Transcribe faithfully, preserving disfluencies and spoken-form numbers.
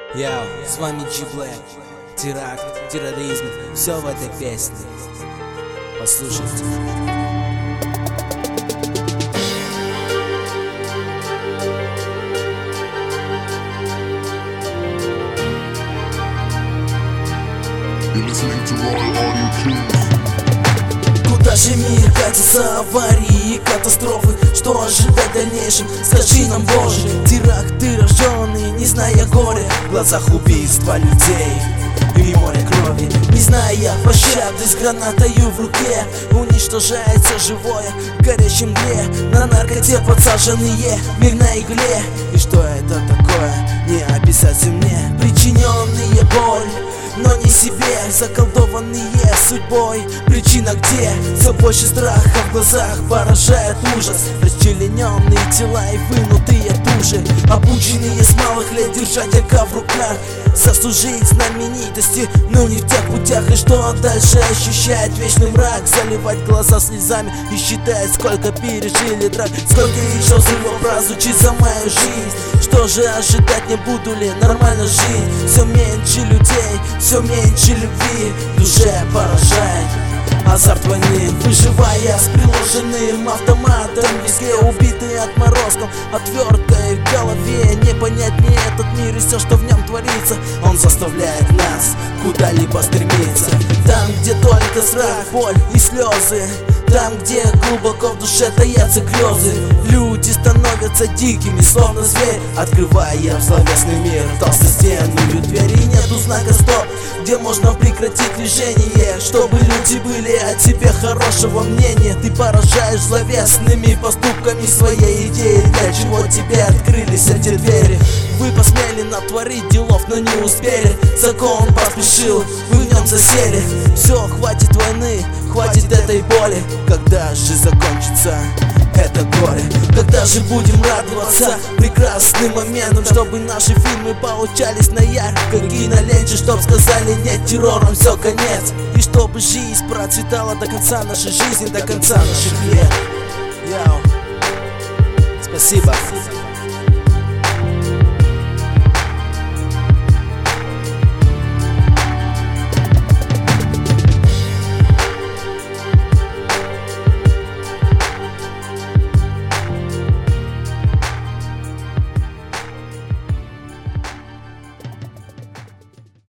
Яу, с вами G Black. Теракт, терроризм, все в этой песне. Послушайте. Куда же мир катится, аварии и катастрофы? Что ожидать в дальнейшем? Скажи нам, Боже. Теракты рожденные, не зная горя, в глазах убийства людей и море крови. Не зная пощады, с гранатою в руке уничтожается живое в горячем мгле. На наркоте подсаженные, мир на игле. И что это такое, не описать мне. Причиненные боль, но не себе, заколдованные судьбой. Причина где? Все больше страха в глазах поражает ужас. Расчлененные тела и вынутые души, обученные с малых лет держать ока в руках. Заслужить знаменитости, но не в тех путях. И что дальше ощущает вечный мрак? Заливать глаза слезами и считать, сколько пережили драк, сколько еще взрывов прозвучит за мою жизнь. Что же ожидать, не буду ли нормально жить? Все меньше людей, все меньше любви, в душе поражает азарт войны. Выживая с приложенным автоматом, везде убитые отморозком, отверткой в голове. Не понять мне этот мир и все, что в нем творится. Он заставляет нас куда-либо стремиться. Там, где только страх, боль и слезы, там, где глубоко в душе таятся грезы, люди становятся дикими, словно зверь, открывая в словесный мир толстостенную дверь. И нету знака стоп, где можно прекратить движение, чтобы люди были о тебе хорошего мнения. Ты поражаешь зловесными поступками своей идеи, для чего тебе открылись эти двери. Вы посмели натворить делов, но не успели. Закон поспешил, вы в нем засели. Все, хватит войны, хватит этой боли. Когда же закончится это горе? Когда же будем радоваться прекрасным моментам, чтобы наши фильмы получались на ярко, как и на ленте, чтоб сказали нет террором, все конец. И чтобы жизнь процветала до конца нашей жизни, до конца наших лет. Яу. Спасибо.